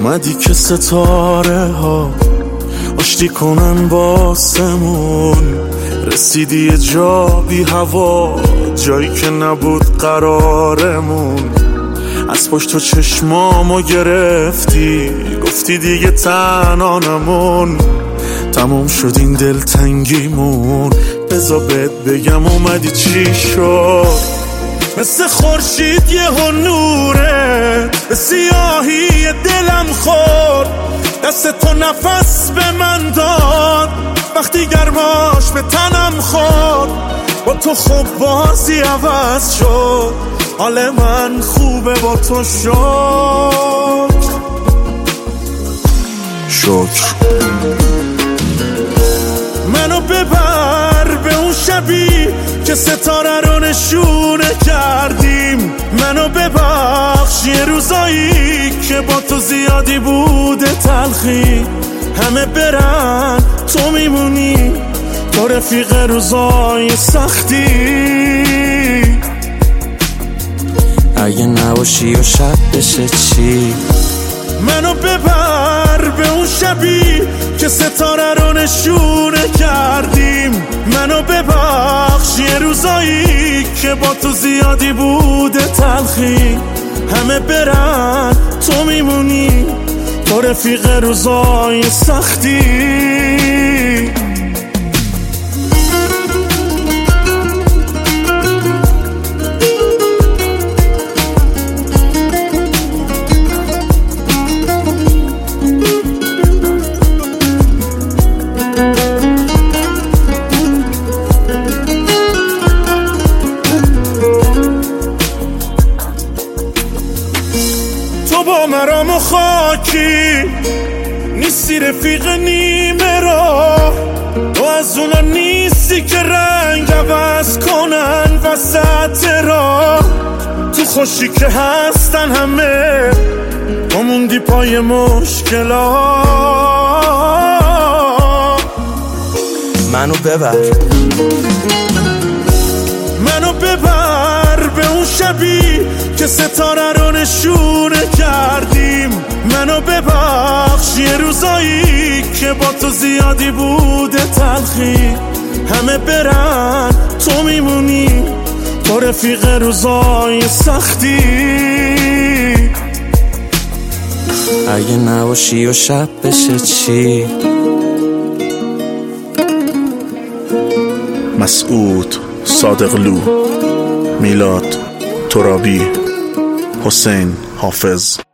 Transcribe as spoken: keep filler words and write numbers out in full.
اومدی که ستاره ها آشتی کنن باسمون، رسیدی یه جا بی هوا، جایی که نبود قرارمون. از پشت تو چشمامو گرفتی، گفتی دیگه تنها نمون. تموم شد این دلتنگیمون، بذار بهت بگم اومدی چی شد. مثل خورشید یه نوره به سیاهی دلم خورد، دست تو نفس به من داد وقتی گرماش به تنم خورد. با تو خوب بازی عوض شد، حال من خوبه با تو شد. شکر منو ببر به اون شبی که ستاره رو نشونه کردیم. منو ببخش یه روزایی که با تو زیادی بوده تلخی. همه برن تو میمونی، تو رفیق روزای سختی. اگه نباشی و شب بشه چی؟ منو ببر به اون شبی که ستاره رو نشونه کردیم. منو ببخش یه روزایی که با تو زیادی بوده تلخی. همه برن تو میمونی، تو رفیق روزای سختی. تو با مرام و خاکی نیستی، رفیق نیمه را. تو از اونا نیستی که رنگ عوض کنن وسط را. تو خوشی که هستن همه، تو موندی پای مشکلات. منو ببر منو ببر به اون شبی که ستاره رو نشونه کردیم. منو ببخش یه روزایی که با تو زیادی بوده تلخی. همه برن تو میمونی، تو رفیق روزای سختی. اگه نباشی و شب بشه چی؟ مسعود صادقلو، میلاد ترابی، حسین حافظ.